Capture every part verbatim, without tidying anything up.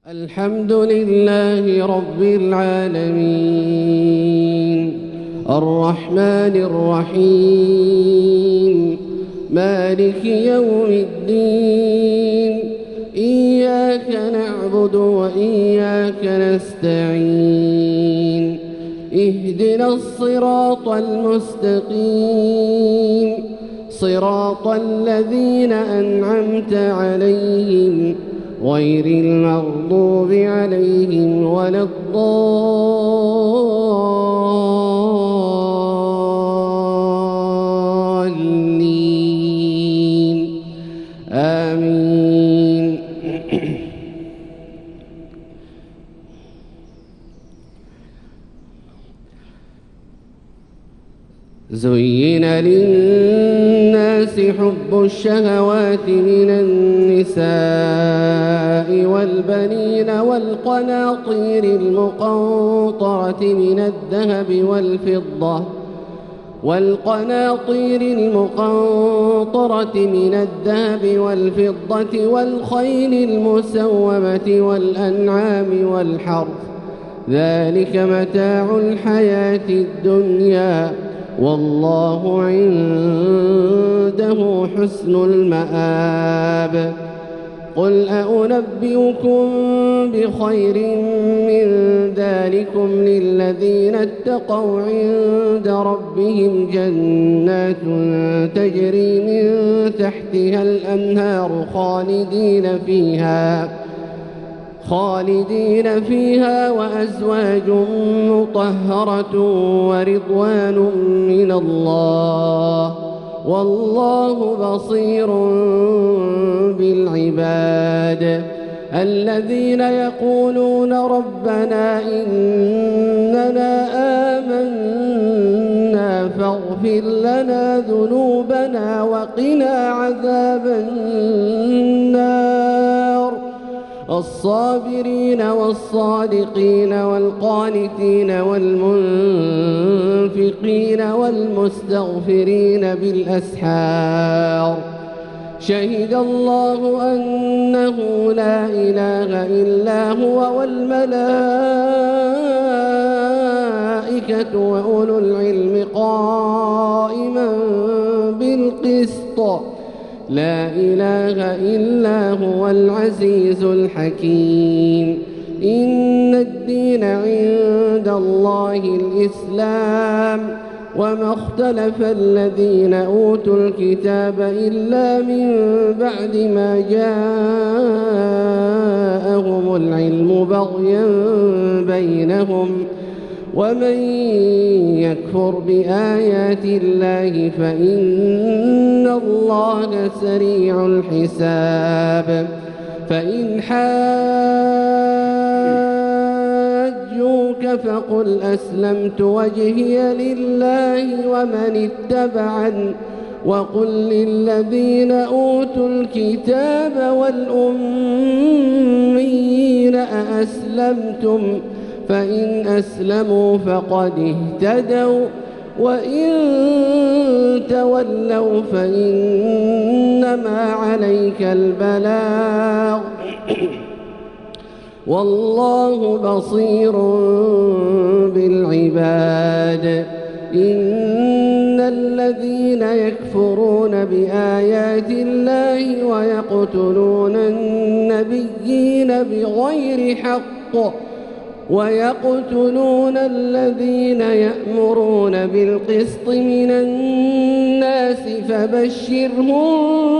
الحمد لله رب العالمين الرحمن الرحيم مالك يوم الدين إياك نعبد وإياك نستعين اهدنا الصراط المستقيم صراط الذين أنعمت عليهم غير المغضوب عليهم ولا الضالين آمين. زين للناس حب الشهوات من النساء والبنين والقناطير المقنطرة من الذهب والفضة والقناطير المقنطرة من الذهب والفضة والخيل المسومة والأنعام والحرث ذلك متاع الحياة الدنيا والله عنده حسن المآب. قل أنبئكم بخير من ذلكم للذين اتقوا عند ربهم جنات تجري من تحتها الأنهار خالدين فيها خالدين فيها وأزواج مطهرة ورضوان من الله والله بصير بالعباد. الذين يقولون ربنا إننا آمنا فاغفر لنا ذنوبنا وقنا عذاب النار الصابرين والصادقين والقانتين والمنفقين والمستغفرين بالأسحار شهد الله أنه لا إله إلا هو والملائكة وأولو العلم قائما بالقسط لا إله إلا هو العزيز الحكيم. إن الدين عند الله الإسلام وما اختلف الذين أوتوا الكتاب إلا من بعد ما جاءهم العلم بغيا بينهم ومن يكفر بآيات الله فإن الله سريع الحساب. فإن حاجوك فقل أسلمت وجهي لله ومن اتبعني وقل للذين أوتوا الكتاب والأميين أأسلمتم فإن أسلموا فقد اهتدوا وإن تولوا فإنما عليك البلاغ والله بصير بالعباد. إن الذين يكفرون بآيات الله ويقتلون النبيين بغير حق ويقتلون الذين يأمرون بالقسط من الناس فبشرهم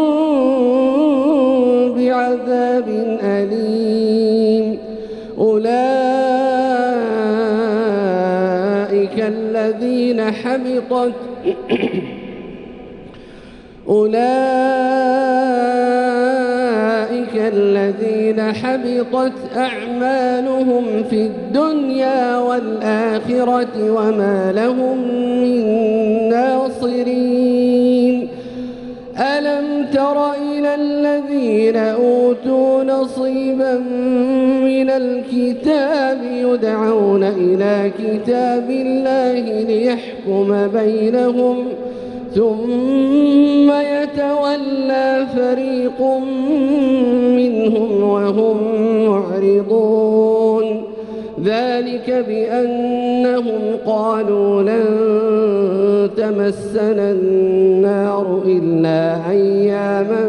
بعذاب أليم. أولئك الذين حبطت أولئك الذين حبطت أعمالهم في الدنيا والآخرة وما لهم من ناصرين. ألم تر إلى الذين أوتوا نصيبا من الكتاب يدعون إلى كتاب الله ليحكم بينهم ثم يتولى فريق منهم وهم معرضون ذلك بأنهم قالوا لن تمسنا النار إلا أياما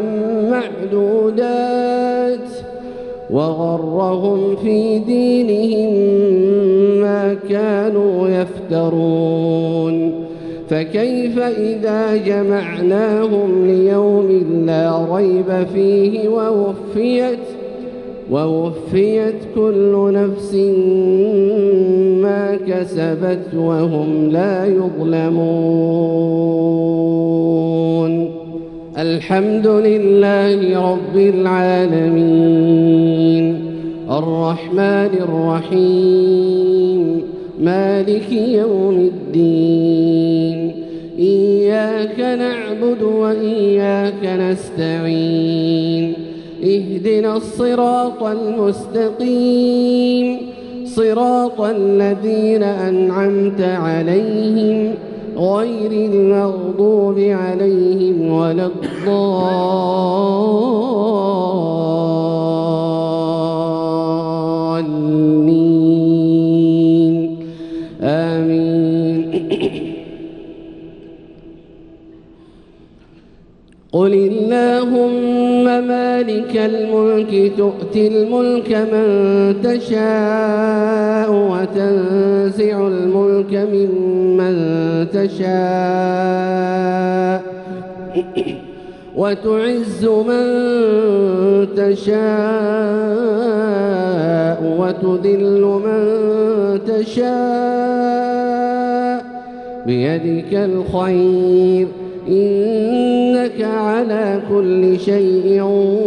معدودات وغرهم في دينهم ما كانوا يفترون فكيف إذا جمعناهم ليوم لا ريب فيه ووفيت ووفيت كل نفس ما كسبت وهم لا يظلمون. الحمد لله رب العالمين الرحمن الرحيم مالك يوم الدين إياك نعبد وإياك نستعين اهدنا الصراط المستقيم صراط الذين أنعمت عليهم غير المغضوب عليهم ولا الضالين آمين. قل اللهم مالك الملك تؤتي الملك من تشاء وتنزع الملك ممن تشاء وتعز من تشاء وتذل من تشاء بيدك الخير إنك على كل شيء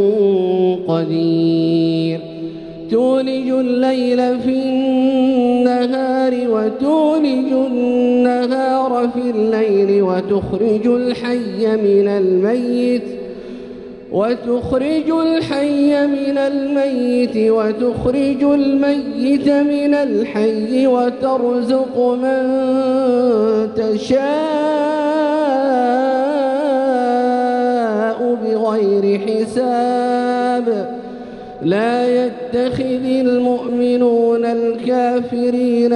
قدير تولج الليل في النهار وتولج النهار في الليل وتخرج الحي من الميت وتخرج الحي من الميت وتخرج الميت من الحي وترزق من تشاء بغير حساب لا يتخذ المؤمنون الكافرين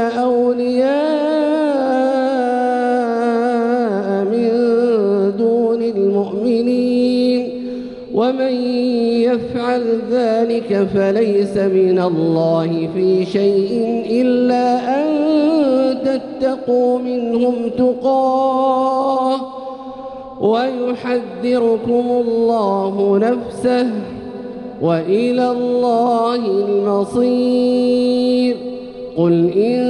أولياء من دون المؤمنين ومن يفعل ذلك فليس من الله في شيء إلا أن تتقوا منهم تقاه ويحذركم الله نفسه وإلى الله المصير. قل إن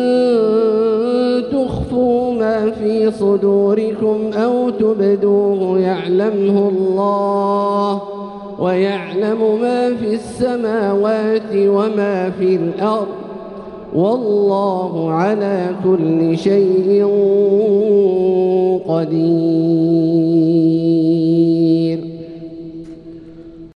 تخفوا ما في صدوركم أو تبدوه يعلمه الله ويعلم ما في السماوات وما في الأرض والله على كل شيء قدير.